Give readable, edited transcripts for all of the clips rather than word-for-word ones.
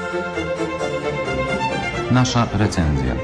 Nasza recenzja.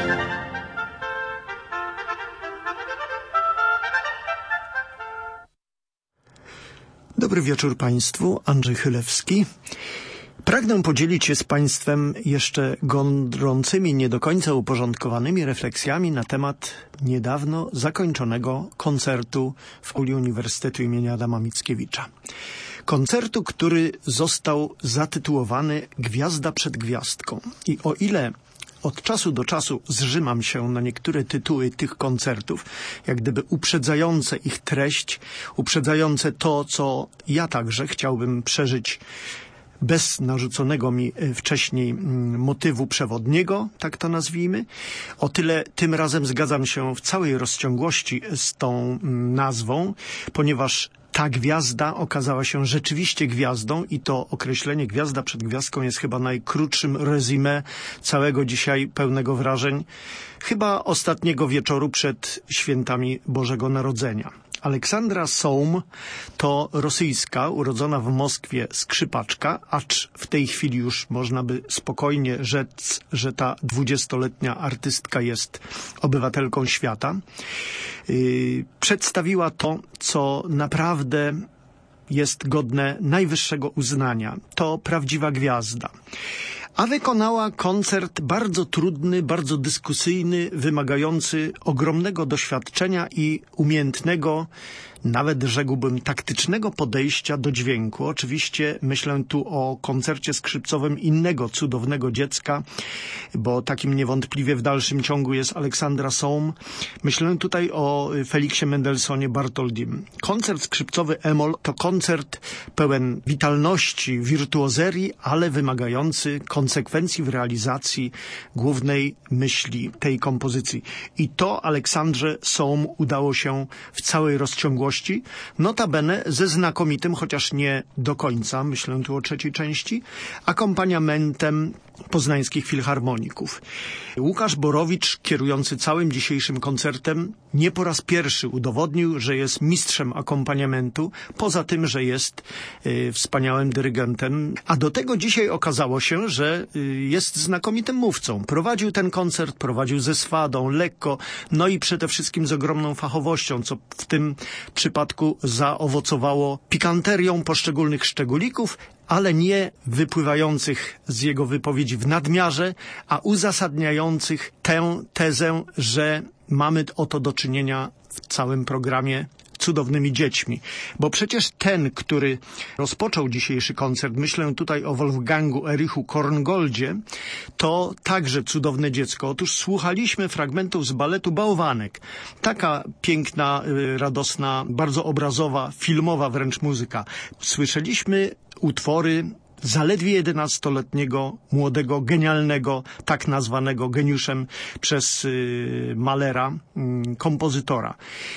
Dobry wieczór Państwu, Andrzej Chylewski. Pragnę podzielić się z Państwem jeszcze gorącymi, nie do końca uporządkowanymi refleksjami na temat niedawno zakończonego koncertu w auli Uniwersytetu imienia Adama Mickiewicza. Koncertu, który został zatytułowany Gwiazda przed gwiazdką. I o ile od czasu do czasu zrzymam się na niektóre tytuły tych koncertów, jak gdyby uprzedzające ich treść, uprzedzające to, co ja także chciałbym przeżyć bez narzuconego mi wcześniej motywu przewodniego, tak to nazwijmy. O tyle tym razem zgadzam się w całej rozciągłości z tą nazwą, ponieważ ta gwiazda okazała się rzeczywiście gwiazdą i to określenie gwiazda przed gwiazdką jest chyba najkrótszym rezumé całego dzisiaj pełnego wrażeń, chyba ostatniego wieczoru przed świętami Bożego Narodzenia. Aleksandra Soum to rosyjska, urodzona w Moskwie skrzypaczka, acz w tej chwili już można by spokojnie rzec, że ta 20-letnia artystka jest obywatelką świata. Przedstawiła to, co naprawdę jest godne najwyższego uznania. To prawdziwa gwiazda. A wykonała koncert bardzo trudny, bardzo dyskusyjny, wymagający ogromnego doświadczenia i umiejętnego, nawet rzekłbym taktycznego podejścia do dźwięku. Oczywiście myślę tu o koncercie skrzypcowym innego cudownego dziecka, bo takim niewątpliwie w dalszym ciągu jest Aleksandra Soum. Myślę tutaj o Feliksie Mendelssohnie Bartholdim. Koncert skrzypcowy e-moll to koncert pełen witalności, wirtuozerii, ale wymagający konsekwencji w realizacji głównej myśli tej kompozycji. I to Aleksandrze Soum udało się w całej rozciągłości, notabene ze znakomitym, chociaż nie do końca, myślę tu o trzeciej części, akompaniamentem poznańskich filharmoników. Łukasz Borowicz, kierujący całym dzisiejszym koncertem, nie po raz pierwszy udowodnił, że jest mistrzem akompaniamentu, poza tym, że jest wspaniałym dyrygentem, a do tego dzisiaj okazało się, że jest znakomitym mówcą. Prowadził ten koncert, prowadził ze swadą, lekko, no i przede wszystkim z ogromną fachowością, co w tym przypadku zaowocowało pikanterią poszczególnych szczególików, ale nie wypływających z jego wypowiedzi w nadmiarze, a uzasadniających tę tezę, że mamy oto do czynienia w całym programie cudownymi dziećmi. Bo przecież ten, który rozpoczął dzisiejszy koncert, myślę tutaj o Wolfgangu Erichu Korngoldzie, to także cudowne dziecko. Otóż słuchaliśmy fragmentów z baletu Bałwanek. Taka piękna, radosna, bardzo obrazowa, filmowa wręcz muzyka. Słyszeliśmy utwory zaledwie 11-letniego, młodego, genialnego, tak nazwanego geniuszem przez Mahlera, kompozytora.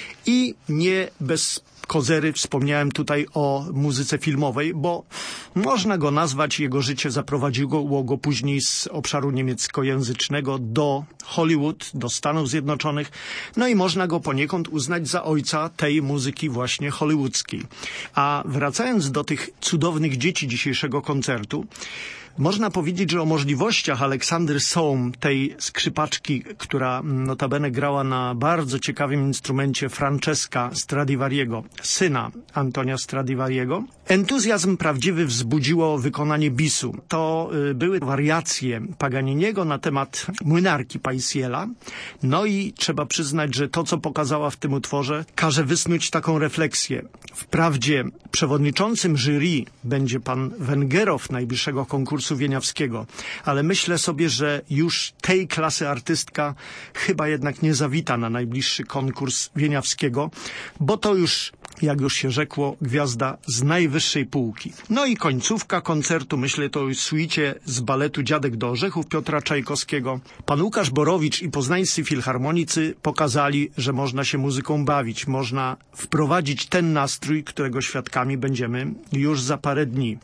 I nie bez kozery wspomniałem tutaj o muzyce filmowej, bo można go nazwać, jego życie zaprowadziło go później z obszaru niemieckojęzycznego do Hollywood, do Stanów Zjednoczonych, no i można go poniekąd uznać za ojca tej muzyki właśnie hollywoodzkiej. A wracając do tych cudownych dzieci dzisiejszego koncertu, można powiedzieć, że o możliwościach Aleksandry Soum, tej skrzypaczki, która notabene grała na bardzo ciekawym instrumencie Francesca Stradivariego, syna Antonia Stradivariego, entuzjazm prawdziwy wzbudziło wykonanie bisu. To były wariacje Paganiniego na temat młynarki Paisiela. No i trzeba przyznać, że to, co pokazała w tym utworze, każe wysnuć taką refleksję. Wprawdzie przewodniczącym jury będzie pan Węgerow najbliższego konkursu wieniawskiego, ale myślę sobie, że już tej klasy artystka chyba jednak nie zawita na najbliższy konkurs wieniawskiego, bo to już, jak już się rzekło, gwiazda z najwyższej półki. No i końcówka koncertu, myślę to o suicie z baletu Dziadek do Orzechów Piotra Czajkowskiego. Pan Łukasz Borowicz i poznańscy filharmonicy pokazali, że można się muzyką bawić, można wprowadzić ten nastrój, którego świadkami będziemy już za parę dni.